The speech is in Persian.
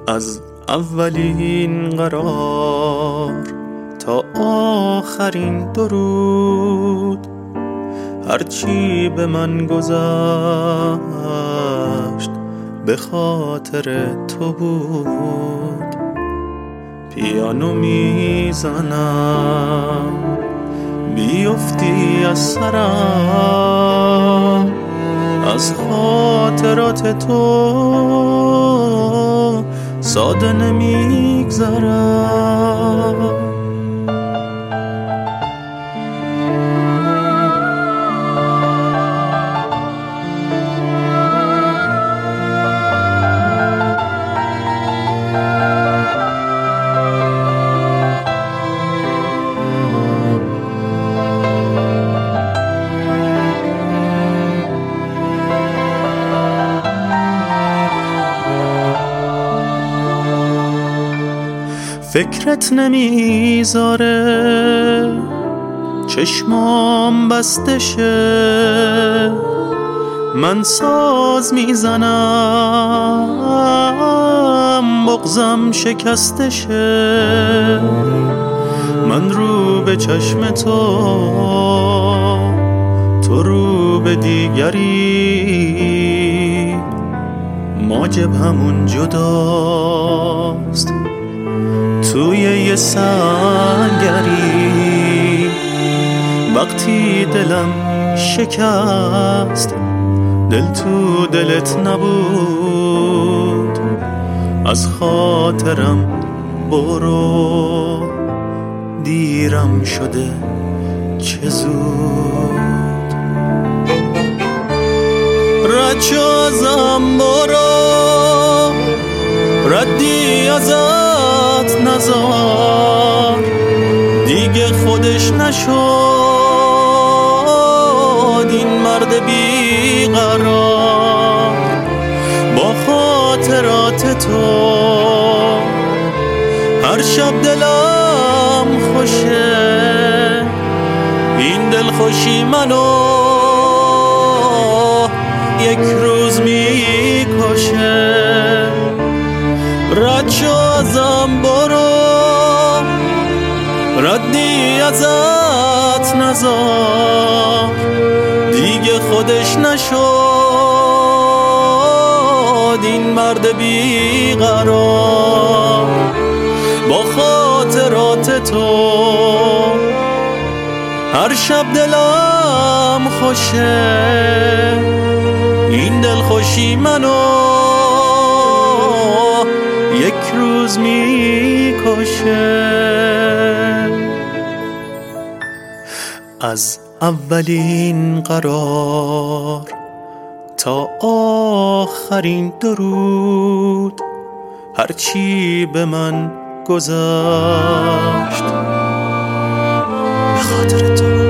از اولین قرار تا آخرین درود، هرچی به من گذشت به خاطر تو بود. پیانو میزنم بیفتی از سرم، از خاطرات تو ساده نمیگذرم. فکرت نمیذاره چشمام بسته شه، من ساز میزنم بغضم شکسته شه. من رو به چشم تو رو به دیگری، ما جبهمون جداست توی یه سنگری. وقتی دلم شکست دل تو دلت نبود، از خاطرم برو دیرم شده چه زود. رد شو ازم برو، ردی ازت نزار، دیگه خودش نشد این مرد بیقرار. با خاطرات تو هر شب دلم خوشه، این دلخوشی منو یک روز میکشه. رد شو ازم برو، ردی ازت نزار، دیگه خودش نشد این مرد بیقرار. با خاطرات تو هر شب دلم خوشه، این دلخوشی منو یک روز میکشه. از اولین قرار تا آخرین درود، هرچی به من گذشت به خاطر تو.